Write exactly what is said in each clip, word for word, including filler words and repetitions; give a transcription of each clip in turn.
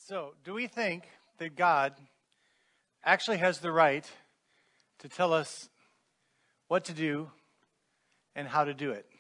So, do we think that God actually has the right to tell us what to do and how to do it?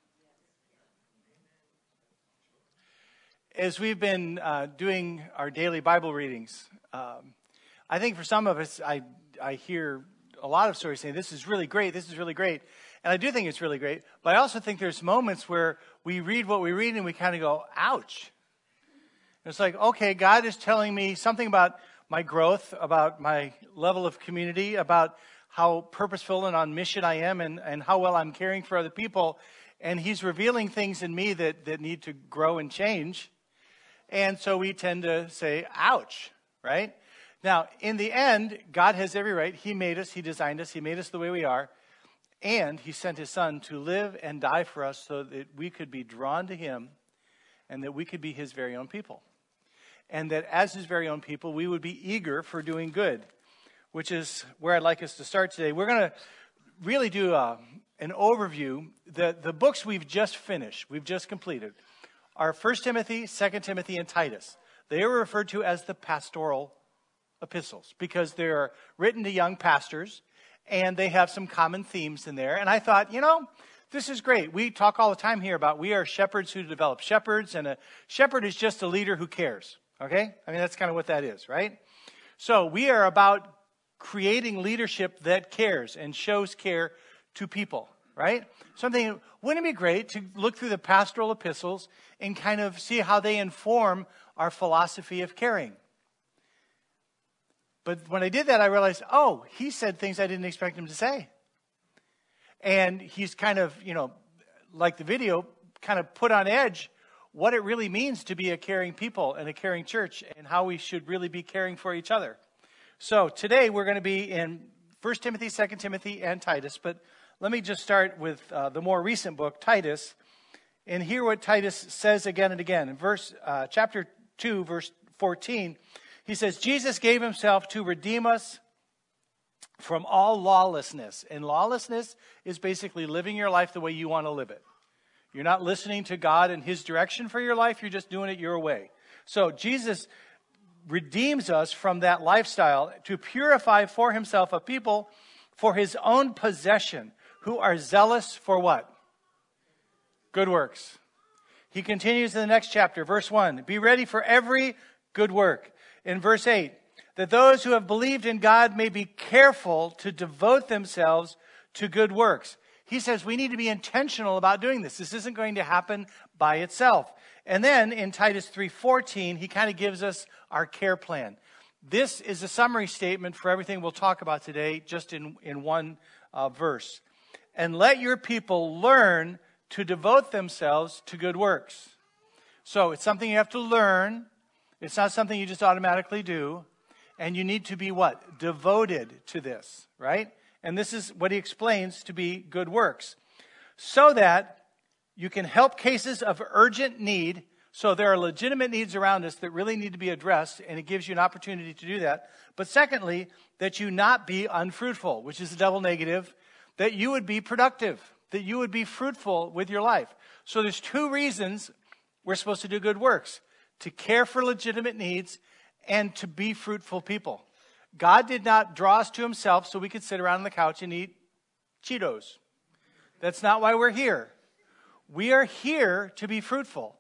As we've been uh, doing our daily Bible readings, um, I think for some of us, I I hear a lot of stories saying, this is really great, this is really great. And I do think it's really great, but I also think there's moments where we read what we read and we kind of go, ouch. It's like, okay, God is telling me something about my growth, about my level of community, about how purposeful and on mission I am, and, and how well I'm caring for other people. And he's revealing things in me that, that need to grow and change. And so we tend to say, ouch, right? Now, in the end, God has every right. He made us, he designed us, he made us the way we are. And he sent his son to live and die for us so that we could be drawn to him and that we could be his very own people. And that as his very own people, we would be eager for doing good, which is where I'd like us to start today. We're going to really do a, an overview. The, the books we've just finished, we've just completed, are First Timothy, Second Timothy, and Titus. They are referred to as the pastoral epistles because they're written to young pastors, and they have some common themes in there. And I thought, you know, this is great. We talk all the time here about we are shepherds who develop shepherds, and a shepherd is just a leader who cares. Okay? I mean, that's kind of what that is, right? So we are about creating leadership that cares and shows care to people, right? Something, wouldn't it be great to look through the pastoral epistles and kind of see how they inform our philosophy of caring? But when I did that, I realized, oh, he said things I didn't expect him to say. And he's kind of, you know, like the video, kind of put on edge what it really means to be a caring people and a caring church and how we should really be caring for each other. So today we're going to be in First Timothy, Second Timothy, and Titus. But let me just start with uh, the more recent book, Titus, and hear what Titus says again and again. In verse uh, chapter two, verse fourteen, he says, Jesus gave himself to redeem us from all lawlessness. And lawlessness is basically living your life the way you want to live it. You're not listening to God and his direction for your life. You're just doing it your way. So Jesus redeems us from that lifestyle to purify for himself a people for his own possession who are zealous for what? Good works. He continues in the next chapter, verse one. Be ready for every good work. In verse eight, that those who have believed in God may be careful to devote themselves to good works. He says we need to be intentional about doing this. This isn't going to happen by itself. And then in Titus three fourteen, he kind of gives us our care plan. This is a summary statement for everything we'll talk about today, just in, in one uh, verse. And let your people learn to devote themselves to good works. So it's something you have to learn. It's not something you just automatically do. And you need to be what? Devoted to this, right? And this is what he explains to be good works. So that you can help cases of urgent need. So there are legitimate needs around us that really need to be addressed, and it gives you an opportunity to do that. But secondly, that you not be unfruitful, which is a double negative, that you would be productive, that you would be fruitful with your life. So there's two reasons we're supposed to do good works: to care for legitimate needs and to be fruitful people. God did not draw us to himself so we could sit around on the couch and eat Cheetos. That's not why we're here. We are here to be fruitful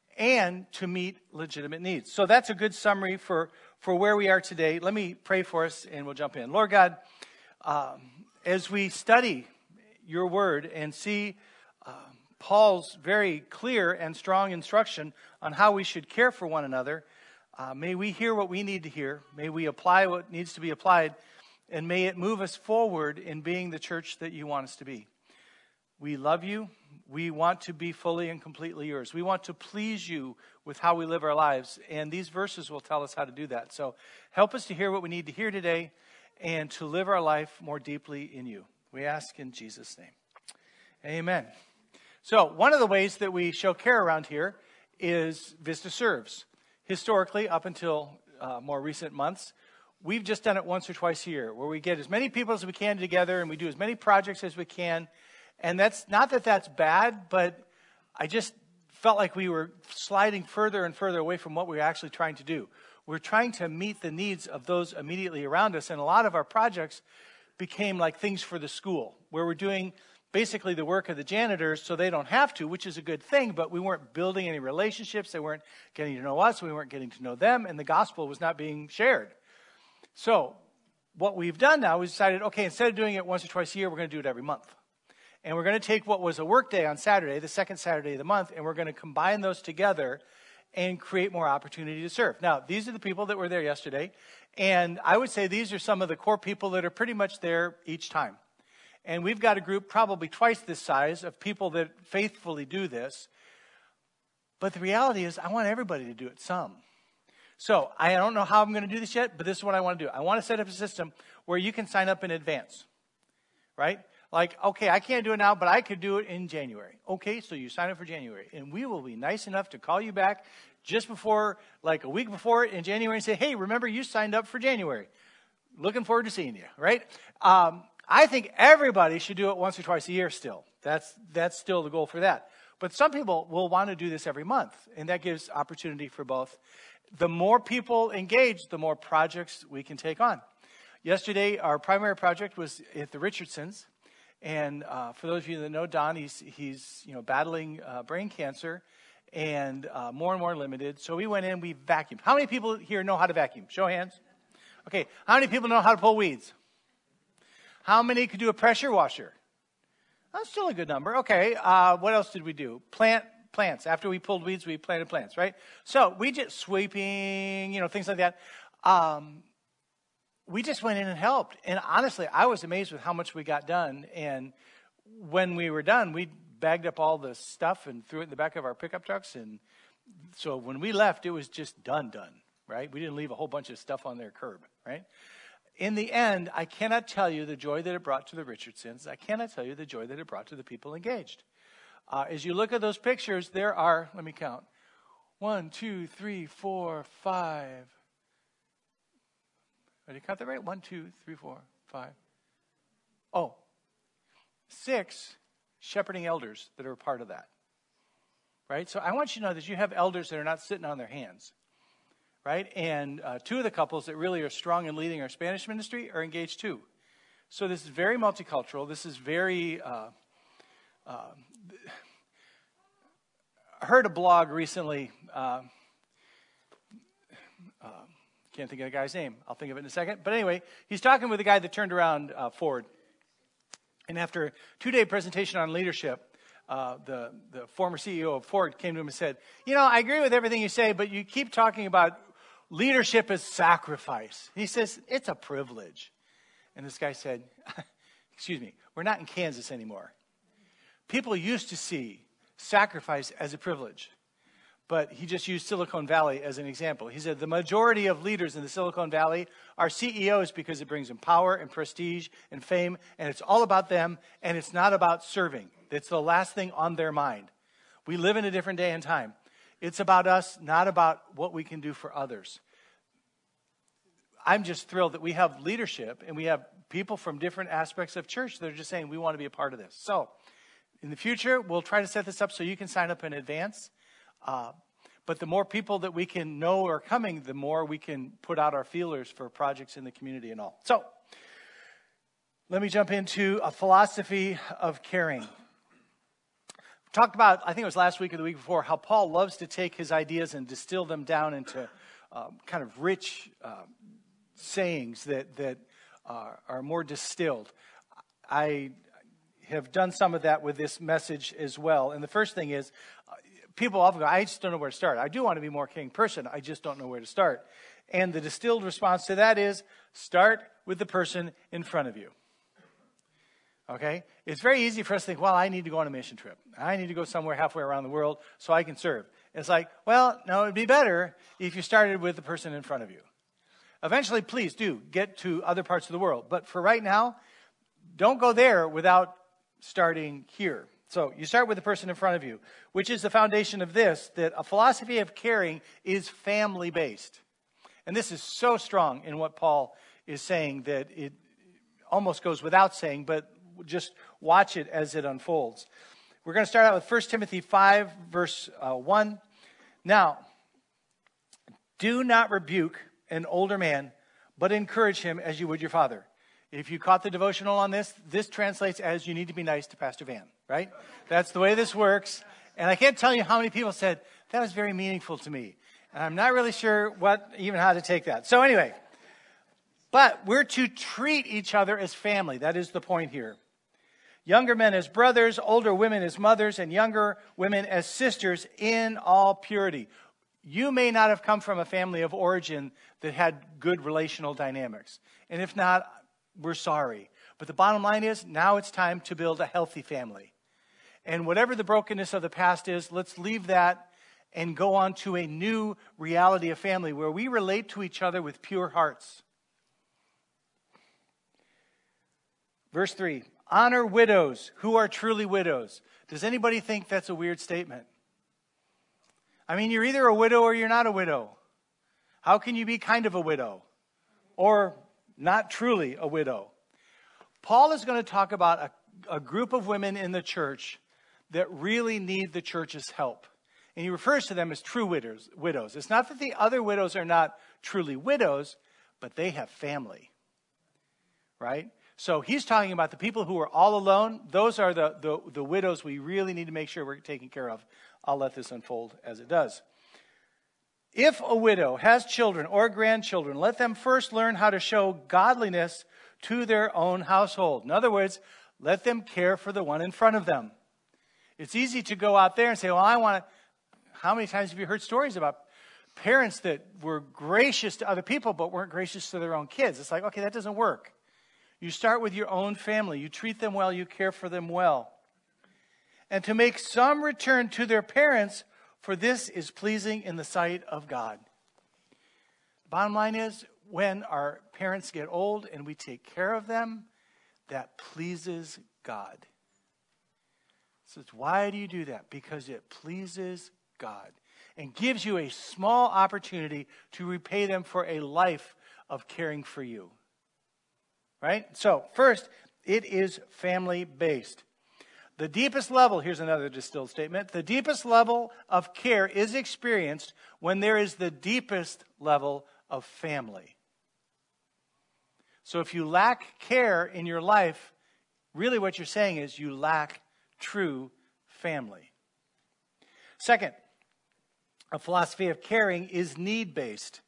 and to meet legitimate needs. So that's a good summary for, for where we are today. Let me pray for us and we'll jump in. Lord God, um, as we study your word and see uh, Paul's very clear and strong instruction on how we should care for one another, Uh, may we hear what we need to hear. May we apply what needs to be applied. And may it move us forward in being the church that you want us to be. We love you. We want to be fully and completely yours. We want to please you with how we live our lives. And these verses will tell us how to do that. So help us to hear what we need to hear today and to live our life more deeply in you. We ask in Jesus' name. Amen. So one of the ways that we show care around here is Vista Serves. Historically, up until uh, more recent months, we've just done it once or twice a year, where we get as many people as we can together and we do as many projects as we can. And that's not that that's bad, but I just felt like we were sliding further and further away from what we were actually trying to do. we're trying to meet the needs of those immediately around us. And a lot of our projects became like things for the school, where we're doing basically the work of the janitors so they don't have to, which is a good thing, but we weren't building any relationships. They weren't getting to know us. We weren't getting to know them, and the gospel was not being shared. So what we've done now, we decided, okay, instead of doing it once or twice a year, we're going to do it every month. And we're going to take what was a work day on Saturday, the second Saturday of the month, and we're going to combine those together and create more opportunity to serve. Now, these are the people that were there yesterday, and I would say these are some of the core people that are pretty much there each time. And we've got a group probably twice this size of people that faithfully do this. But the reality is I want everybody to do it some. So I don't know how I'm going to do this yet, but this is what I want to do. I want to set up a system where you can sign up in advance, right? Like, okay, I can't do it now, but I could do it in January. Okay, so you sign up for January. And we will be nice enough to call you back just before, like a week before in January and say, hey, remember you signed up for January. Looking forward to seeing you, right? Um, I think everybody should do it once or twice a year still. That's that's still the goal for that. But some people will want to do this every month, and that gives opportunity for both. The more people engage, the more projects we can take on. Yesterday, our primary project was at the Richardsons. And uh, for those of you that know Don, he's he's you know battling uh, brain cancer and uh, more and more limited. So we went in, we vacuumed. How many people here know how to vacuum? Show of hands. Okay, how many people know how to pull weeds? How many could do a pressure washer? That's still a good number. Okay, uh, what else did we do? Plant plants. After we pulled weeds, we planted plants, right? So we just sweeping, you know, things like that. Um, we just went in and helped. And honestly, I was amazed with how much we got done. And when we were done, we bagged up all the stuff and threw it in the back of our pickup trucks. And so when we left, it was just done, done, right? We didn't leave a whole bunch of stuff on their curb, right? In the end, I cannot tell you the joy that it brought to the Richardsons. I cannot tell you the joy that it brought to the people engaged. Uh, as you look at those pictures, there are, let me count, one, two, three, four, five. Did I count that right? One, two, three, four, five. Oh, six shepherding elders that are a part of that. Right? So I want you to know that you have elders that are not sitting on their hands. Right? And uh, two of the couples that really are strong in leading our Spanish ministry are engaged too. So this is very multicultural. This is very... Uh, uh, I heard a blog recently. Uh, uh, can't think of the guy's name. I'll think of it in a second. But anyway, he's talking with a guy that turned around uh, Ford. And after a two-day presentation on leadership, Uh, the, the former C E O of Ford came to him and said, you know, I agree with everything you say, but you keep talking about leadership as sacrifice. He says, it's a privilege. And this guy said, excuse me, we're not in Kansas anymore. People used to see sacrifice as a privilege. But he just used Silicon Valley as an example. He said the majority of leaders in the Silicon Valley are C E Os because it brings them power and prestige and fame, and it's all about them, and it's not about serving. It's the last thing on their mind. We live in a different day and time. It's about us, not about what we can do for others. I'm just thrilled that we have leadership, and we have people from different aspects of church that are just saying we want to be a part of this. So in the future, we'll try to set this up so you can sign up in advance. Uh, but the more people that we can know are coming, the more we can put out our feelers for projects in the community and all. So let me jump into a philosophy of caring. We talked about, I think it was last week or the week before, how Paul loves to take his ideas and distill them down into uh, kind of rich uh, sayings that, that uh, are more distilled. I have done some of that with this message as well. And the first thing is, uh, people often go, I just don't know where to start. I do want to be more king person. I just don't know where to start. And the distilled response to that is, start with the person in front of you. Okay? It's very easy for us to think, well, I need to go on a mission trip. I need to go somewhere halfway around the world so I can serve. It's like, well, no, it'd be better if you started with the person in front of you. Eventually, please do get to other parts of the world. But for right now, don't go there without starting here. So you start with the person in front of you, which is the foundation of this, that a philosophy of caring is family-based. And this is so strong in what Paul is saying that it almost goes without saying, but just watch it as it unfolds. We're going to start out with First Timothy five, verse uh, one. Now, Do not rebuke an older man, but encourage him as you would your father. If you caught the devotional on this, this translates as you need to be nice to Pastor Van, right? That's the way this works. And I can't tell you how many people said, that was very meaningful to me. And I'm not really sure what, even how to take that. So anyway, but we're to treat each other as family. That is the point here. Younger men as brothers, older women as mothers, and younger women as sisters in all purity. You may not have come from a family of origin that had good relational dynamics. And if not, we're sorry. But the bottom line is, now it's time to build a healthy family. And whatever the brokenness of the past is, let's leave that and go on to a new reality of family where we relate to each other with pure hearts. Verse three, honor widows who are truly widows. Does anybody think that's a weird statement? I mean, you're either a widow or you're not a widow. How can you be kind of a widow or not truly a widow? Paul is going to talk about a, a group of women in the church that really need the church's help. And he refers to them as true widows. widows. It's not that the other widows are not truly widows, but they have family. Right? So he's talking about the people who are all alone. Those are the, the, the widows we really need to make sure we're taking care of. I'll let this unfold as it does. If a widow has children or grandchildren, let them first learn how to show godliness to their own household. In other words, let them care for the one in front of them. It's easy to go out there and say, well, I want to... How many times have you heard stories about parents that were gracious to other people but weren't gracious to their own kids? It's like, okay, that doesn't work. You start with your own family. You treat them well. You care for them well. And to make some return to their parents, for this is pleasing in the sight of God. The bottom line is, when our parents get old and we take care of them, that pleases God. So why do you do that? Because it pleases God and gives you a small opportunity to repay them for a life of caring for you. Right? So, first, it is family-based. The deepest level, here's another distilled statement, the deepest level of care is experienced when there is the deepest level of family. So if you lack care in your life, really what you're saying is you lack true family. Second, a philosophy of caring is need-based.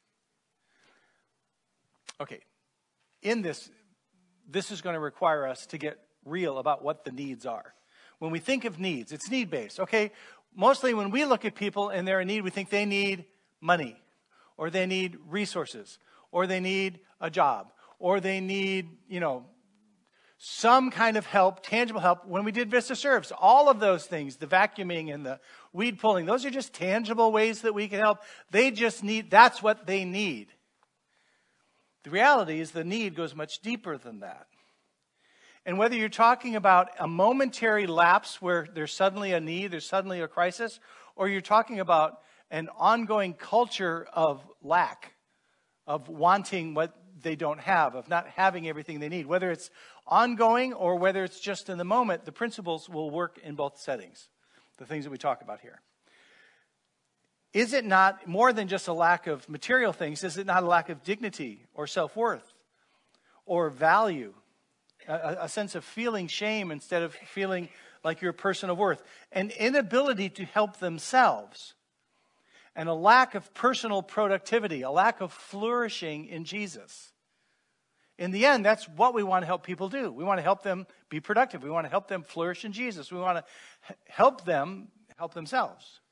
Okay, in this, this is going to require us to get real about what the needs are. When we think of needs, it's need-based. Okay, mostly when we look at people and they're in need, we think they need money, or they need resources, or they need a job, or they need, you know, some kind of help, tangible help. When we did Vista Serves, all of those things, the vacuuming and the weed pulling, those are just tangible ways that we can help. They just need, that's what they need. The reality is the need goes much deeper than that. And whether you're talking about a momentary lapse where there's suddenly a need, there's suddenly a crisis, or you're talking about an ongoing culture of lack, of wanting what they don't have, of not having everything they need, whether it's ongoing or whether it's just in the moment, the principles will work in both settings, the things that we talk about here. Is it not more than just a lack of material things? Is it not a lack of dignity or self-worth or value? A, a sense of feeling shame instead of feeling like you're a person of worth. An inability to help themselves. And a lack of personal productivity. A lack of flourishing in Jesus. In the end, that's what we want to help people do. We want to help them be productive. We want to help them flourish in Jesus. We want to help them help themselves.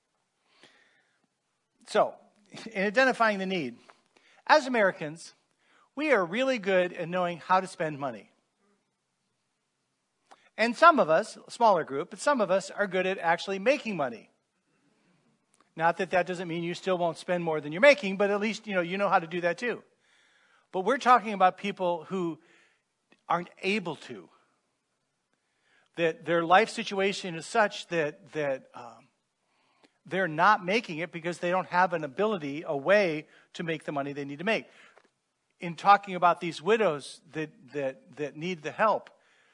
So, in identifying the need, as Americans, we are really good at knowing how to spend money. And some of us, a smaller group, but some of us are good at actually making money. Not that that doesn't mean you still won't spend more than you're making, but at least, you know, you know how to do that too. But we're talking about people who aren't able to. That their life situation is such that, that um, they're not making it because they don't have an ability, a way to make the money they need to make. In talking about these widows that that that need the help,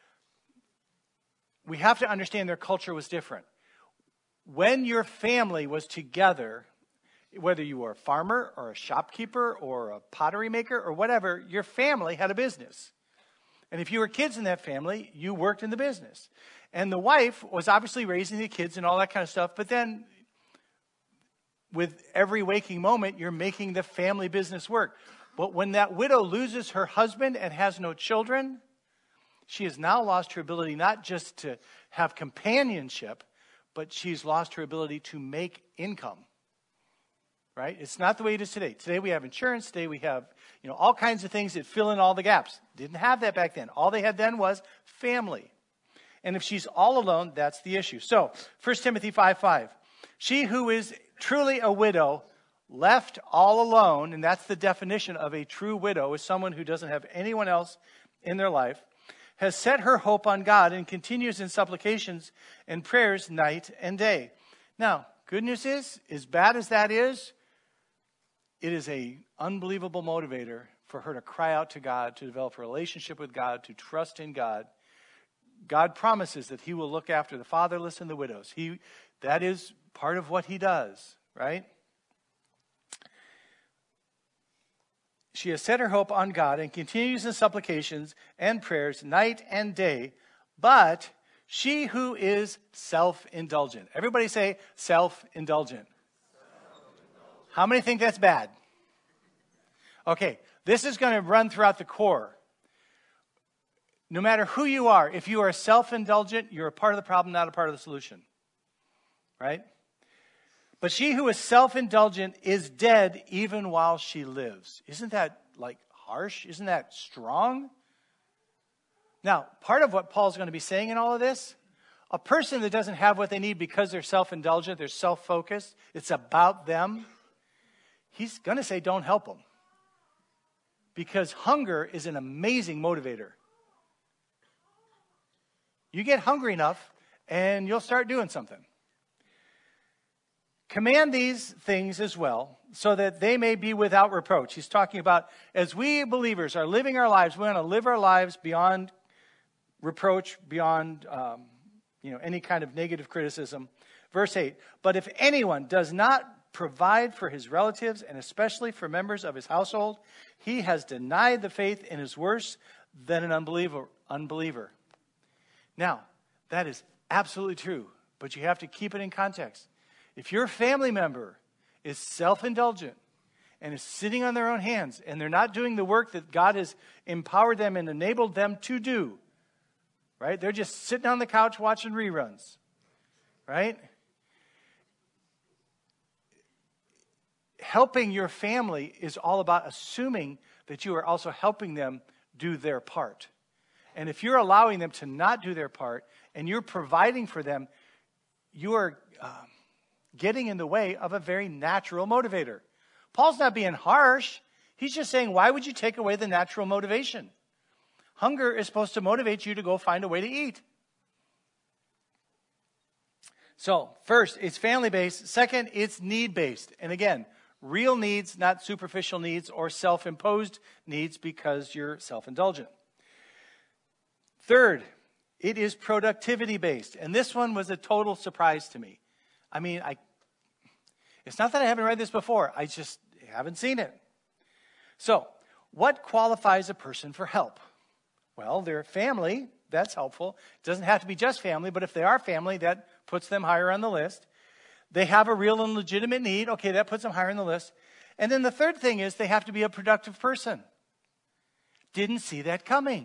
we have to understand their culture was different. When your family was together, Whether you were a farmer or a shopkeeper or a pottery maker or whatever, your family had a business. And if you were kids in that family, you worked in the business. And the wife was obviously raising the kids and all that kind of stuff. But then with every waking moment, you're making the family business work. But when that widow loses her husband and has no children, she has now lost her ability not just to have companionship, but she's lost her ability to make income. Right? It's not the way it is today. Today we have insurance. Today we have, you know, all kinds of things that fill in all the gaps. Didn't have that back then. All they had then was family. And if she's all alone, that's the issue. So, First Timothy five five. She who is truly a widow, left all alone, and that's the definition of a true widow, is someone who doesn't have anyone else in their life, has set her hope on God and continues in supplications and prayers night and day. Now, good news is, as bad as that is, it is an unbelievable motivator for her to cry out to God, to develop a relationship with God, to trust in God. God promises that he will look after the fatherless and the widows. He, that is part of what he does, right? She has set her hope on God and continues in supplications and prayers night and day, but she who is self-indulgent. Everybody say self-indulgent. How many think that's bad? Okay, this is going to run throughout the core. No matter who you are, if you are self-indulgent, you're a part of the problem, not a part of the solution. Right? But she who is self-indulgent is dead even while she lives. Isn't that like harsh? Isn't that strong? Now, part of what Paul's going to be saying in all of this, a person that doesn't have what they need because they're self-indulgent, they're self-focused, it's about them, he's going to say don't help them. Because hunger is an amazing motivator. You get hungry enough and you'll start doing something. Command these things as well, so that they may be without reproach. He's talking about, as we believers are living our lives, we want to live our lives beyond reproach, beyond um, you know, any kind of negative criticism. Verse eight, but if anyone does not provide for his relatives, and especially for members of his household, he has denied the faith and is worse than an unbeliever. unbeliever. Now, that is absolutely true, but you have to keep it in context. If your family member is self-indulgent and is sitting on their own hands and they're not doing the work that God has empowered them and enabled them to do, right? They're just sitting on the couch watching reruns, right? Helping your family is all about assuming that you are also helping them do their part. And if you're allowing them to not do their part and you're providing for them, you are um, getting in the way of a very natural motivator. Paul's not being harsh. He's just saying, why would you take away the natural motivation? Hunger is supposed to motivate you to go find a way to eat. So, first, it's family-based. Second, it's need-based. And again, real needs, not superficial needs or self-imposed needs because you're self-indulgent. Third, it is productivity-based. And this one was a total surprise to me. I mean, I it's not that I haven't read this before. I just haven't seen it. So, what qualifies a person for help? Well, their family, that's helpful. It doesn't have to be just family, but if they are family, that puts them higher on the list. They have a real and legitimate need. Okay, that puts them higher on the list. And then the third thing is they have to be a productive person. Didn't see that coming.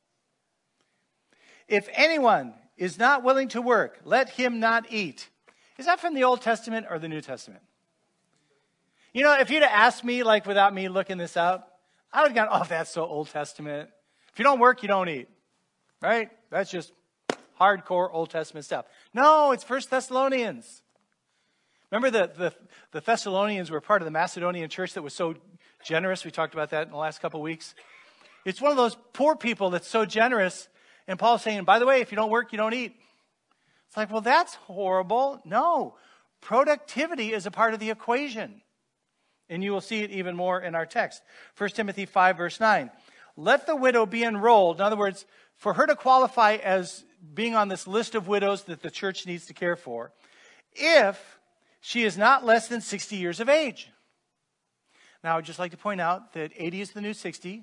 If anyone is not willing to work, let him not eat. Is that from the Old Testament or the New Testament? You know, if you'd have asked me, like without me looking this up, I would have gone, oh, that's so Old Testament. If you don't work, you don't eat. Right? That's just hardcore Old Testament stuff. No, it's First Thessalonians. Remember the, the, the Thessalonians were part of the Macedonian church that was so generous. We talked about that in the last couple of weeks. It's one of those poor people that's so generous. And Paul's saying, by the way, if you don't work, you don't eat. It's like, well, that's horrible. No, productivity is a part of the equation. And you will see it even more in our text. First Timothy five, verse nine. Let the widow be enrolled. In other words, for her to qualify as being on this list of widows that the church needs to care for, if She is not less than sixty years of age. Now, I would just like to point out that eighty is the new sixty.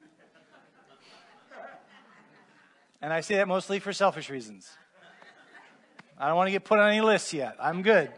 And I say that mostly for selfish reasons. I don't want to get put on any lists yet. I'm good.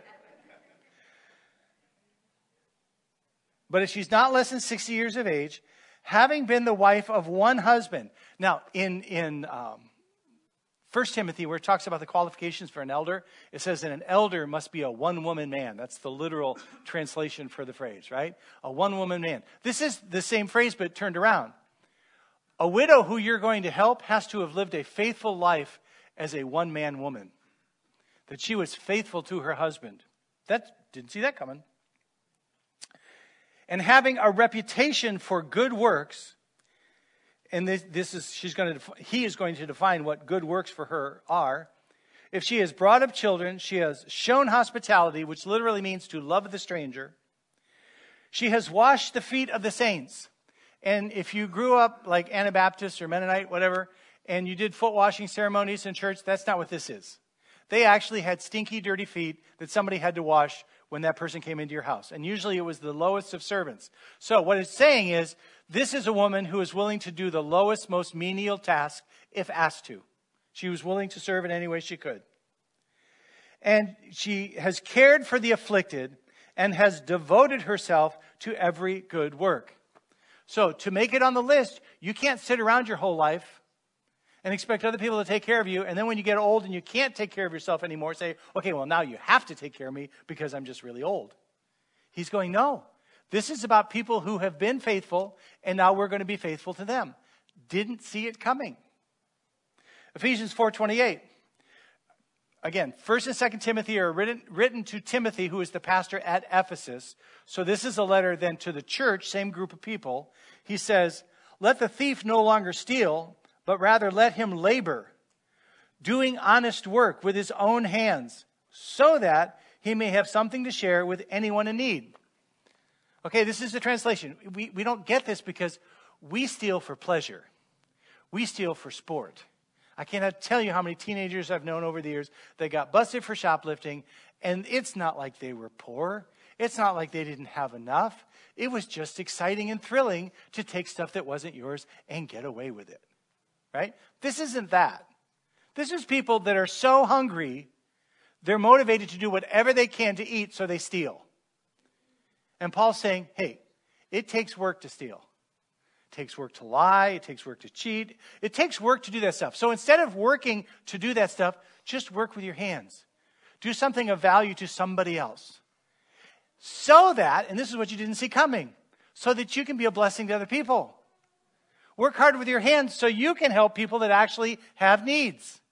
But if she's not less than sixty years of age, having been the wife of one husband. Now, in, in um, First Timothy, where it talks about the qualifications for an elder, it says that an elder must be a one-woman man. That's the literal translation for the phrase, right? A one-woman man. This is the same phrase, but turned around. A widow who you're going to help has to have lived a faithful life as a one-man woman. That she was faithful to her husband. That didn't see that coming. And having a reputation for good works, and this, this is she's going to he is going to define what good works for her are. If she has brought up children, she has shown hospitality, which literally means to love the stranger. She has washed the feet of the saints. And if you grew up like Anabaptist or Mennonite, whatever, and you did foot washing ceremonies in church, that's not what this is. They actually had stinky, dirty feet that somebody had to wash when that person came into your house. And usually it was the lowest of servants. So what it's saying is, this is a woman who is willing to do the lowest, most menial task if asked to. She was willing to serve in any way she could. And she has cared for the afflicted and has devoted herself to every good work. So to make it on the list, you can't sit around your whole life and expect other people to take care of you. And then when you get old and you can't take care of yourself anymore, say, okay, well, now you have to take care of me because I'm just really old. He's going, no. This is about people who have been faithful, and now we're going to be faithful to them. Didn't see it coming. Ephesians four twenty-eight. Again, First and Second Timothy are written, written to Timothy, who is the pastor at Ephesus. So this is a letter then to the church, same group of people. He says, let the thief no longer steal, but rather let him labor, doing honest work with his own hands, so that he may have something to share with anyone in need. Okay, this is the translation. We, we don't get this because we steal for pleasure. We steal for sport. I cannot tell you how many teenagers I've known over the years that got busted for shoplifting, and it's not like they were poor. It's not like they didn't have enough. It was just exciting and thrilling to take stuff that wasn't yours and get away with it, right? This isn't that. This is people that are so hungry, they're motivated to do whatever they can to eat, so they steal. And Paul's saying, hey, it takes work to steal. It takes work to lie. It takes work to cheat. It takes work to do that stuff. So instead of working to do that stuff, just work with your hands. Do something of value to somebody else. So that, and this is what you didn't see coming, so that you can be a blessing to other people. Work hard with your hands so you can help people that actually have needs.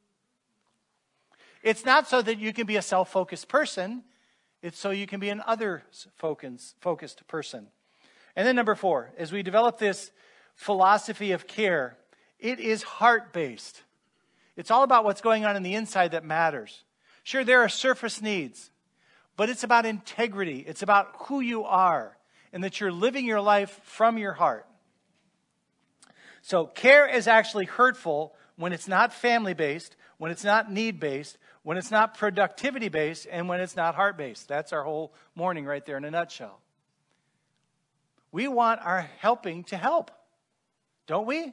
It's not so that you can be a self-focused person. It's so you can be an others-focused person. And then number four, as we develop this philosophy of care, it is heart-based. It's all about what's going on in the inside that matters. Sure, there are surface needs, but it's about integrity. It's about who you are and that you're living your life from your heart. So care is actually hurtful when it's not family-based, when it's not need-based, when it's not productivity-based, and when it's not heart-based. That's our whole morning right there in a nutshell. We want our helping to help, don't we?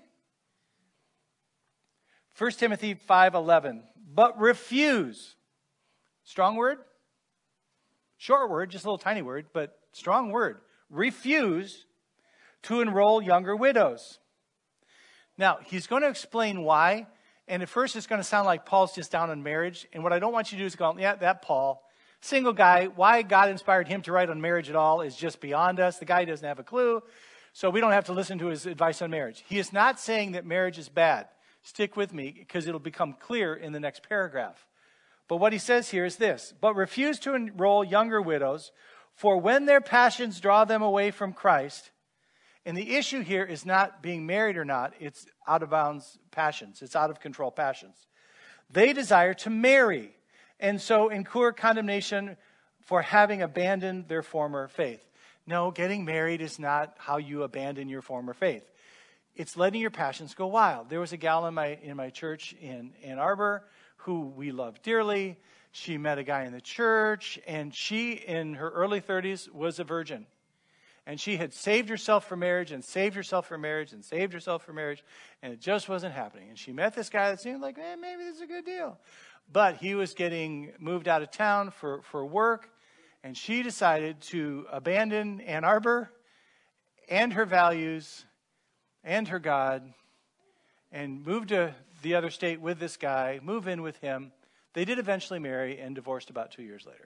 First Timothy five eleven. But refuse. Strong word? Short word, just a little tiny word, but strong word. Refuse to enroll younger widows. Now, he's going to explain why. And at first it's going to sound like Paul's just down on marriage. And what I don't want you to do is go, yeah, that Paul. Single guy, why God inspired him to write on marriage at all is just beyond us. The guy doesn't have a clue. So we don't have to listen to his advice on marriage. He is not saying that marriage is bad. Stick with me because it'll become clear in the next paragraph. But what he says here is this. But refuse to enroll younger widows, for when their passions draw them away from Christ, and the issue here is not being married or not, it's out of bounds passions. It's out of control passions. They desire to marry, and so incur condemnation for having abandoned their former faith. No, getting married is not how you abandon your former faith. It's letting your passions go wild. There was a gal in my in my church in Ann Arbor who we loved dearly. She met a guy in the church, and she, in her early thirties, was a virgin. And she had saved herself for marriage and saved herself for marriage and saved herself for marriage, and it just wasn't happening. And she met this guy that seemed like, eh, maybe this is a good deal. But he was getting moved out of town for, for work, and she decided to abandon Ann Arbor and her values and her God and move to the other state with this guy, move in with him. They did eventually marry and divorced about two years later.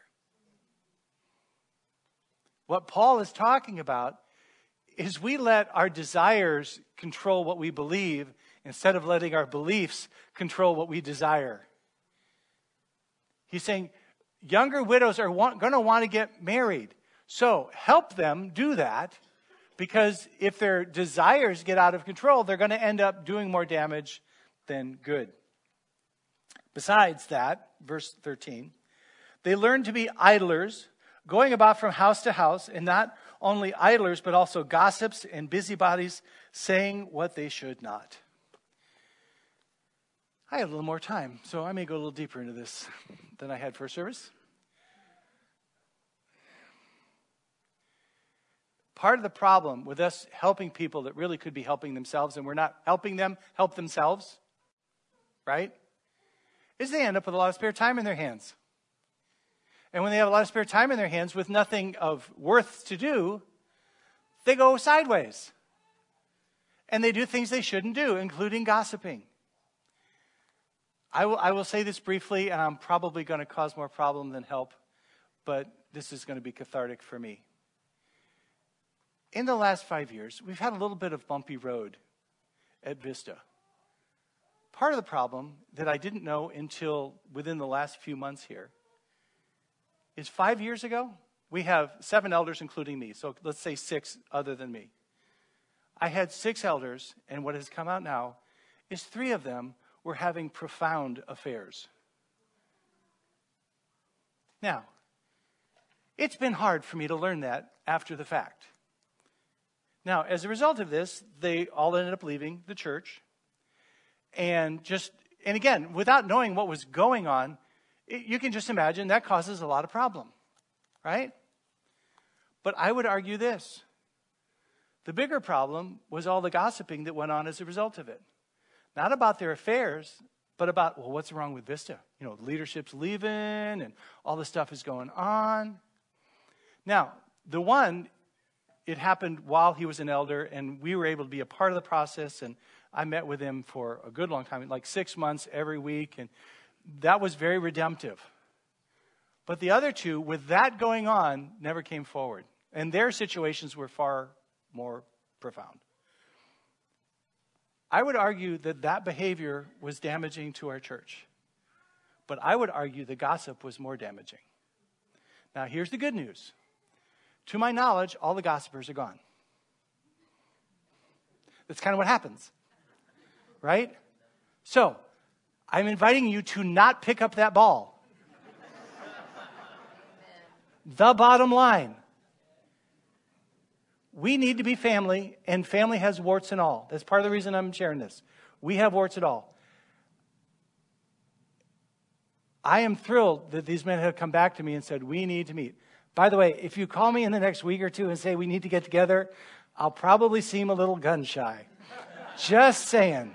What Paul is talking about is we let our desires control what we believe instead of letting our beliefs control what we desire. He's saying younger widows are going to want to get married. So help them do that, because if their desires get out of control, they're going to end up doing more damage than good. Besides that, verse thirteen, they learn to be idlers, going about from house to house, and not only idlers, but also gossips and busybodies, saying what they should not. I have a little more time, so I may go a little deeper into this than I had first service. Part of the problem with us helping people that really could be helping themselves, and we're not helping them help themselves, right, is they end up with a lot of spare time in their hands. And when they have a lot of spare time in their hands with nothing of worth to do, they go sideways. And they do things they shouldn't do, including gossiping. I will, I will say this briefly, and I'm probably going to cause more problem than help, but this is going to be cathartic for me. In the last five years, we've had a little bit of bumpy road at Vista. Part of the problem that I didn't know until within the last few months here is five years ago, we have seven elders, including me. So let's say six other than me. I had six elders, and what has come out now is three of them were having profound affairs. Now, it's been hard for me to learn that after the fact. Now, as a result of this, they all ended up leaving the church. And just, and again, without knowing what was going on, you can just imagine that causes a lot of problem, right? But I would argue this. The bigger problem was all the gossiping that went on as a result of it. Not about their affairs, but about, well, what's wrong with Vista? You know, leadership's leaving and all this stuff is going on. Now, the one, it happened while he was an elder, and we were able to be a part of the process, and I met with him for a good long time, like six months every week, and that was very redemptive. But the other two, with that going on, never came forward. And their situations were far more profound. I would argue that that behavior was damaging to our church. But I would argue the gossip was more damaging. Now, here's the good news. To my knowledge, all the gossipers are gone. That's kind of what happens. Right? So, I'm inviting you to not pick up that ball. The bottom line. We need to be family, and family has warts and all. That's part of the reason I'm sharing this. We have warts and all. I am thrilled that these men have come back to me and said, we need to meet. By the way, if you call me in the next week or two and say we need to get together, I'll probably seem a little gun shy. Just saying.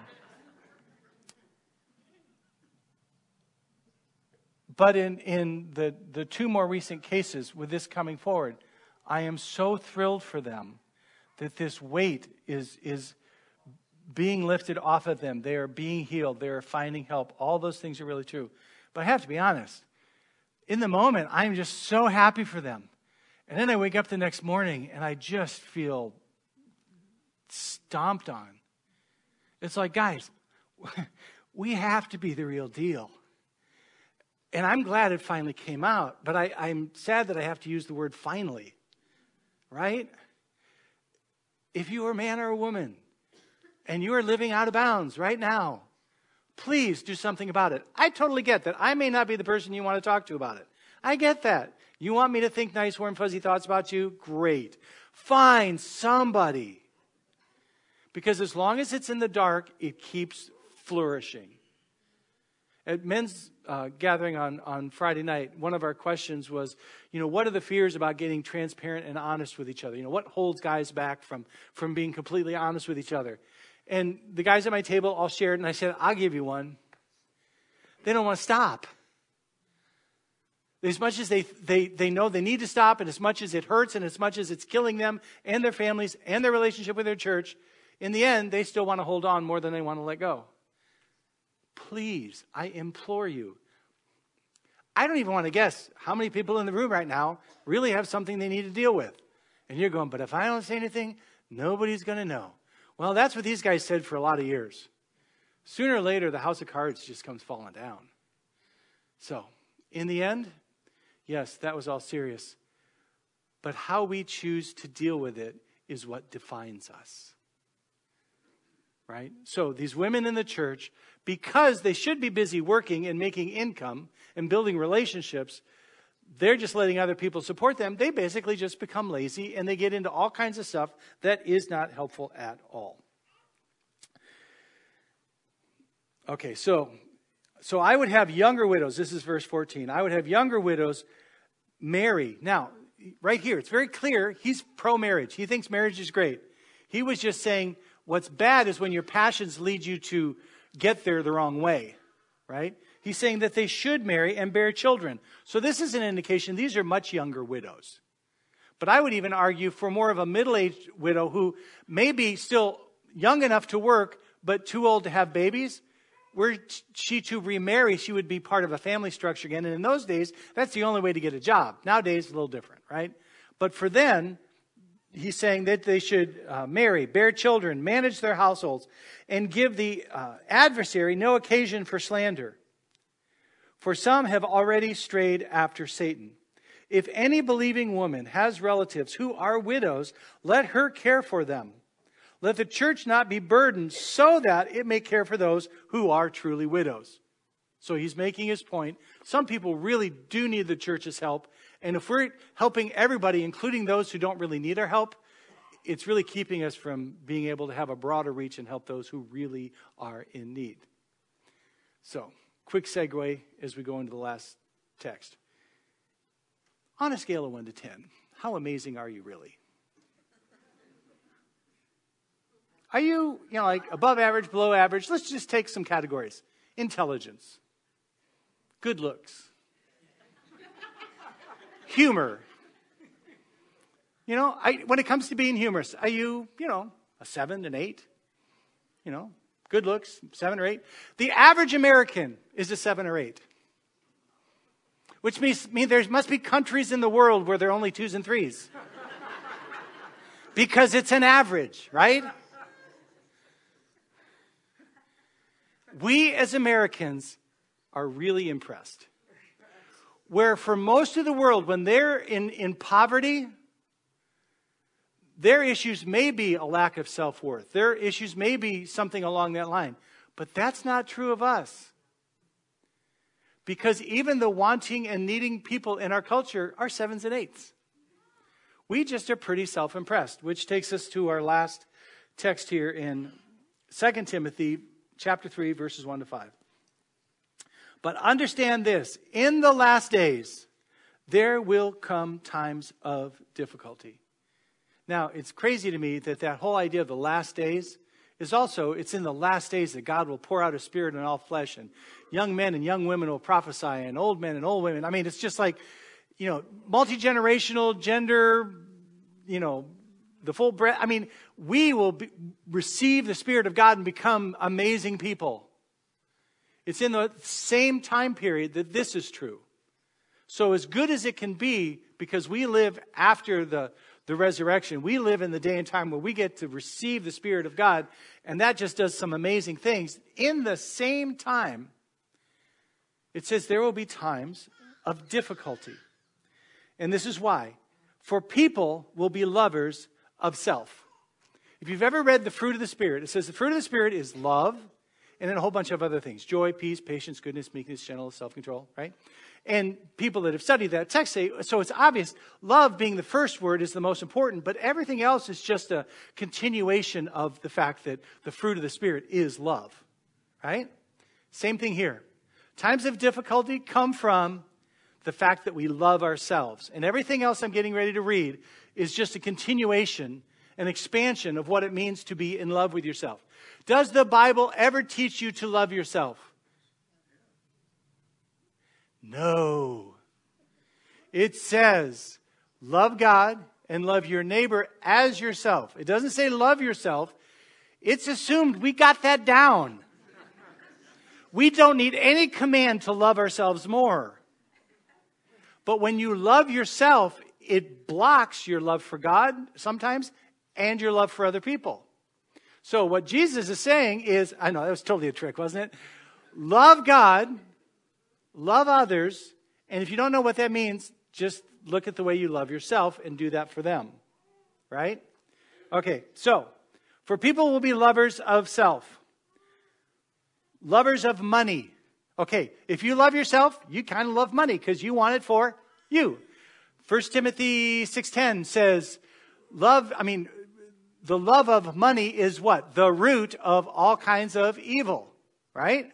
But in, in the, the two more recent cases with this coming forward, I am so thrilled for them that this weight is, is being lifted off of them. They are being healed. They are finding help. All those things are really true. But I have to be honest. In the moment, I'm just so happy for them. And then I wake up the next morning and I just feel stomped on. It's like, guys, we have to be the real deal. And I'm glad it finally came out, but I, I'm sad that I have to use the word finally, right? If you are a man or a woman and you are living out of bounds right now, please do something about it. I totally get that. I may not be the person you want to talk to about it. I get that. You want me to think nice, warm, fuzzy thoughts about you? Great. Find somebody. Because as long as it's in the dark, it keeps flourishing. At men's uh, gathering on, on Friday night, one of our questions was, you know, what are the fears about getting transparent and honest with each other? You know, what holds guys back from, from being completely honest with each other? And the guys at my table all shared, and I said, I'll give you one. They don't want to stop. As much as they, they, they know they need to stop, and as much as it hurts, and as much as it's killing them and their families and their relationship with their church, in the end, they still want to hold on more than they want to let go. Please, I implore you. I don't even want to guess how many people in the room right now really have something they need to deal with. And you're going, but if I don't say anything, nobody's going to know. Well, that's what these guys said for a lot of years. Sooner or later, the house of cards just comes falling down. So, in the end, yes, that was all serious. But how we choose to deal with it is what defines us. Right? So these women in the church, because they should be busy working and making income and building relationships, they're just letting other people support them. They basically just become lazy, and they get into all kinds of stuff that is not helpful at all. Okay, so so I would have younger widows. This is verse fourteen. I would have younger widows marry. Now, right here, it's very clear he's pro-marriage. He thinks marriage is great. He was just saying what's bad is when your passions lead you to get there the wrong way, right? He's saying that they should marry and bear children. So this is an indication these are much younger widows. But I would even argue for more of a middle-aged widow who may be still young enough to work, but too old to have babies. Were she to remarry, she would be part of a family structure again. And in those days, that's the only way to get a job. Nowadays, a little different, right? But for then, he's saying that they should uh, marry, bear children, manage their households, and give the uh, adversary no occasion for slander. For some have already strayed after Satan. If any believing woman has relatives who are widows, let her care for them. Let the church not be burdened so that it may care for those who are truly widows. So he's making his point. Some people really do need the church's help. And if we're helping everybody, including those who don't really need our help, it's really keeping us from being able to have a broader reach and help those who really are in need. So, quick segue as we go into the last text. On a scale of one to ten, how amazing are you really? Are you, you know, like above average, below average? Let's just take some categories. Intelligence. Good looks. Humor. You know, I, when it comes to being humorous, are you, you know, a seven, an eight? You know, good looks, seven or eight. The average American is a seven or eight. Which means, means there must be countries in the world where there are only twos and threes. Because it's an average, right? We as Americans are really impressed. Where for most of the world, when they're in, in poverty, their issues may be a lack of self-worth. Their issues may be something along that line. But that's not true of us. Because even the wanting and needing people in our culture are sevens and eights. We just are pretty self-impressed, which takes us to our last text here in Second Timothy chapter three, verses one to five. But understand this, in the last days, there will come times of difficulty. Now, it's crazy to me that that whole idea of the last days is also, it's in the last days that God will pour out His Spirit on all flesh, and young men and young women will prophesy, and old men and old women. I mean, it's just like, you know, multi-generational, gender, you know, the full breadth. I mean, we will be, receive the Spirit of God and become amazing people. It's in the same time period that this is true. So as good as it can be, because we live after the, the resurrection, we live in the day and time where we get to receive the Spirit of God, and that just does some amazing things. In the same time, it says there will be times of difficulty. And this is why. For people will be lovers of self. If you've ever read the fruit of the Spirit, it says the fruit of the Spirit is love, and then a whole bunch of other things. Joy, peace, patience, goodness, meekness, gentleness, self-control, right? And people that have studied that text say, so it's obvious, love being the first word is the most important, but everything else is just a continuation of the fact that the fruit of the Spirit is love, right? Same thing here. Times of difficulty come from the fact that we love ourselves. And everything else I'm getting ready to read is just a continuation, an expansion of what it means to be in love with yourself. Does the Bible ever teach you to love yourself? No. It says, love God and love your neighbor as yourself. It doesn't say love yourself. It's assumed we got that down. We don't need any command to love ourselves more. But when you love yourself, it blocks your love for God sometimes and your love for other people. So what Jesus is saying is, I know that was totally a trick, wasn't it? Love God, love others, and if you don't know what that means, just look at the way you love yourself and do that for them. Right? Okay, so for people who will be lovers of self, lovers of money. Okay, if you love yourself, you kind of love money because you want it for you. First Timothy six ten says, love, I mean, the love of money is what? The root of all kinds of evil, right?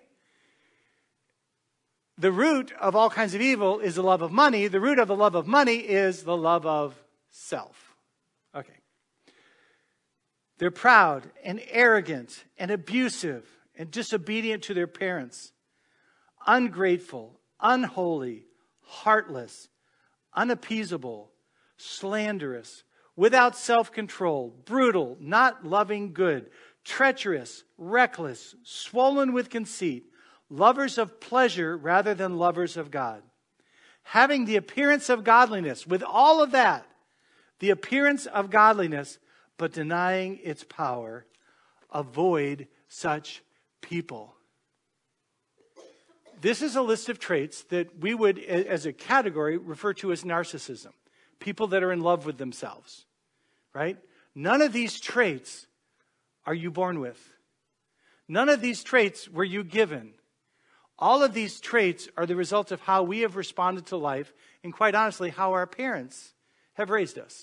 The root of all kinds of evil is the love of money. The root of the love of money is the love of self. Okay. They're proud and arrogant and abusive and disobedient to their parents, ungrateful, unholy, heartless, unappeasable, slanderous, without self-control, brutal, not loving good, treacherous, reckless, swollen with conceit, lovers of pleasure rather than lovers of God. Having the appearance of godliness, with all of that, the appearance of godliness, but denying its power, avoid such people. This is a list of traits that we would, as a category, refer to as narcissism. People that are in love with themselves, right? None of these traits are you born with. None of these traits were you given. All of these traits are the result of how we have responded to life, and quite honestly, how our parents have raised us.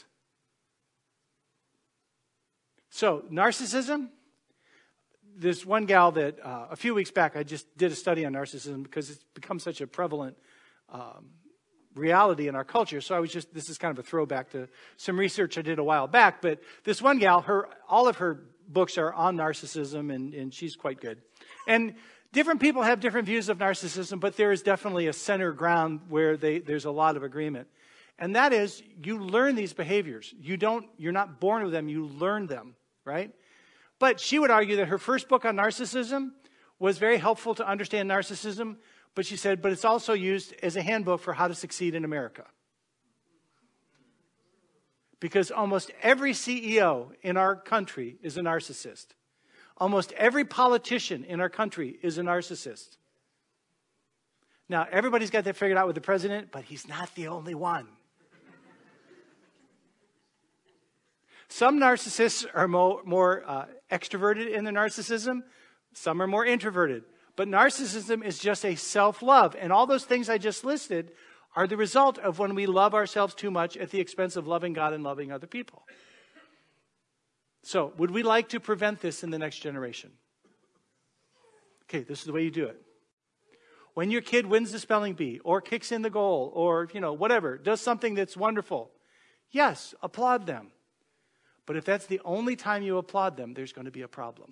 So, narcissism. There's one gal that uh, a few weeks back I just did a study on narcissism because it's become such a prevalent um, reality in our culture. So I was just, this is kind of a throwback to some research I did a while back. But this one gal, her all of her books are on narcissism, and, and she's quite good. And different people have different views of narcissism, but there is definitely a center ground where they, there's a lot of agreement. And that is, you learn these behaviors. You don't, you're not born with them, you learn them, right? But she would argue that her first book on narcissism was very helpful to understand narcissism, but she said, but it's also used as a handbook for how to succeed in America. Because almost every C E O in our country is a narcissist. Almost every politician in our country is a narcissist. Now, everybody's got that figured out with the president, but he's not the only one. Some narcissists are more, more uh, extroverted in their narcissism. Some are more introverted. But narcissism is just a self-love. And all those things I just listed are the result of when we love ourselves too much at the expense of loving God and loving other people. So, would we like to prevent this in the next generation? Okay, this is the way you do it. When your kid wins the spelling bee, or kicks in the goal, or, you know, whatever, does something that's wonderful, yes, applaud them. But if that's the only time you applaud them, there's going to be a problem.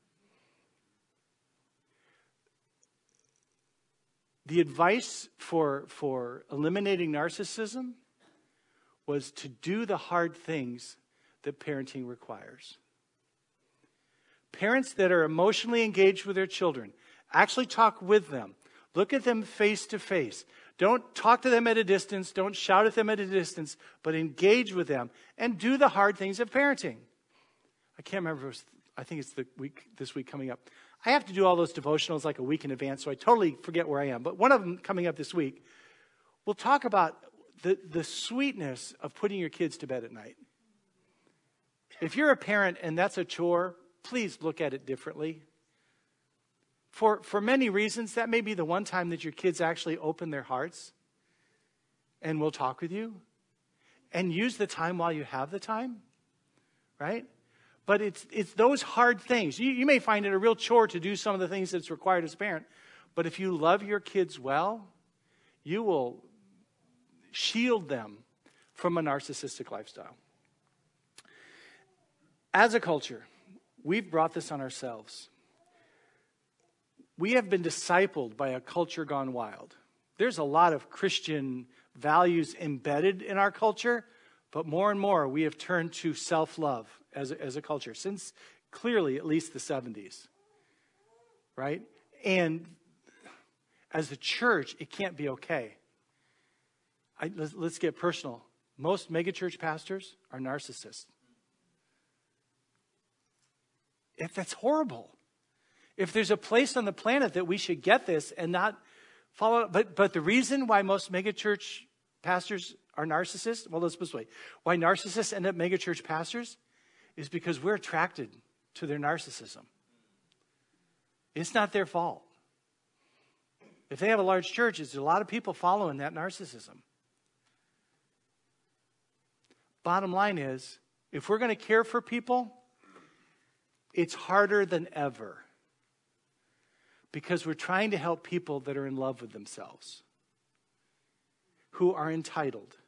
The advice for, for eliminating narcissism was to do the hard things that parenting requires. Parents that are emotionally engaged with their children, actually talk with them. Look at them face to face. Don't talk to them at a distance. Don't shout at them at a distance, but engage with them and do the hard things of parenting. I can't remember. If it was, I think it's the week this week coming up. I have to do all those devotionals like a week in advance, so I totally forget where I am. But one of them coming up this week, we'll talk about the, the sweetness of putting your kids to bed at night. If you're a parent and that's a chore, please look at it differently. For, for many reasons, that may be the one time that your kids actually open their hearts and will talk with you. And use the time while you have the time, right? But it's it's those hard things. You, you may find it a real chore to do some of the things that's required as a parent. But if you love your kids well, you will shield them from a narcissistic lifestyle. As a culture, we've brought this on ourselves. We have been discipled by a culture gone wild. There's a lot of Christian values embedded in our culture, but more and more we have turned to self-love as a, as a culture, since clearly at least the seventies, right? And as a church, it can't be okay. I, let's, let's get personal. Most megachurch pastors are narcissists. If that's horrible. If there's a place on the planet that we should get this and not follow, but but the reason why most megachurch pastors are narcissists, well, let's put it this way, why narcissists end up megachurch pastors is because we're attracted to their narcissism. It's not their fault. If they have a large church, there's a lot of people following that narcissism. Bottom line is, if we're going to care for people, it's harder than ever. Because we're trying to help people that are in love with themselves, who are entitled.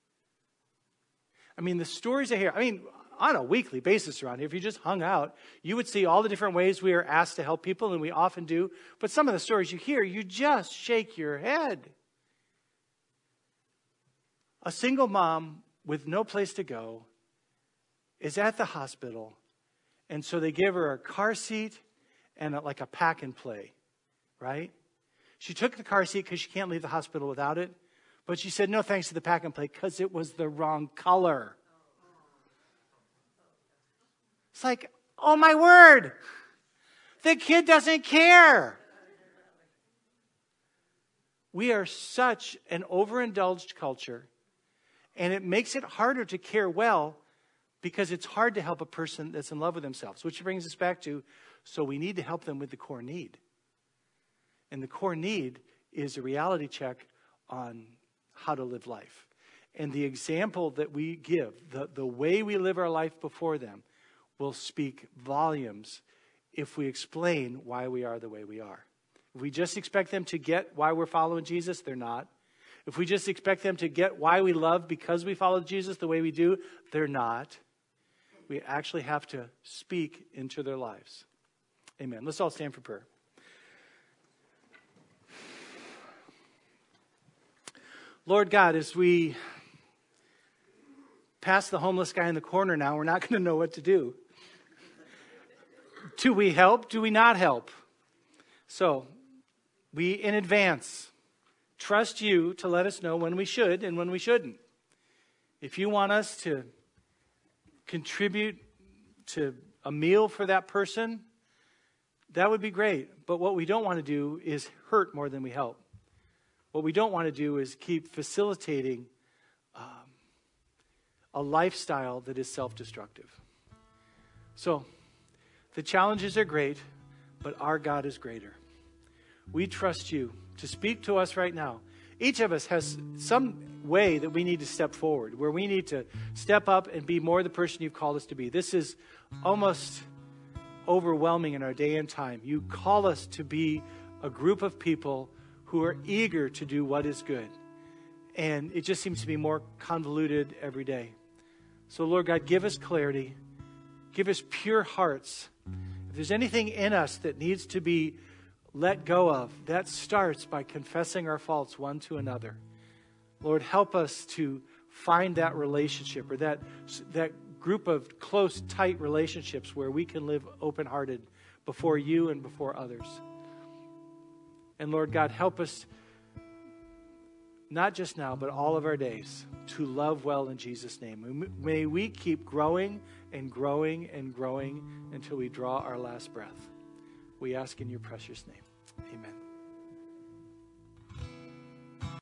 I mean, the stories I hear, I mean, on a weekly basis around here, if you just hung out, you would see all the different ways we are asked to help people, and we often do. But some of the stories you hear, you just shake your head. A single mom with no place to go is at the hospital, and so they give her a car seat and a, like a pack and play, right? She took the car seat because she can't leave the hospital without it, but she said no thanks to the pack and play because it was the wrong color. It's like, oh my word, the kid doesn't care. We are such an overindulged culture, and it makes it harder to care well because it's hard to help a person that's in love with themselves, which brings us back to, so we need to help them with the core need. And the core need is a reality check on how to live life. And the example that we give, the, the way we live our life before them, will speak volumes if we explain why we are the way we are. If we just expect them to get why we're following Jesus, they're not. If we just expect them to get why we love because we follow Jesus the way we do, they're not. We actually have to speak into their lives. Amen. Let's all stand for prayer. Lord God, as we pass the homeless guy in the corner now, we're not going to know what to do. Do we help? Do we not help? So, we in advance trust you to let us know when we should and when we shouldn't. If you want us to contribute to a meal for that person, that would be great. But what we don't want to do is hurt more than we help. What we don't want to do is keep facilitating um, a lifestyle that is self-destructive. So, the challenges are great, but our God is greater. We trust you to speak to us right now. Each of us has some way that we need to step forward, where we need to step up and be more the person you've called us to be. This is almost overwhelming in our day and time. You call us to be a group of people who are eager to do what is good. And it just seems to be more convoluted every day. So, Lord God, give us clarity. Give us pure hearts. If there's anything in us that needs to be let go of, that starts by confessing our faults one to another. Lord, help us to find that relationship, or that, that group of close, tight relationships where we can live open-hearted before you and before others. And Lord God, help us, not just now, but all of our days, to love well in Jesus' name. May we keep growing and growing and growing until we draw our last breath. We ask in your precious name. Amen.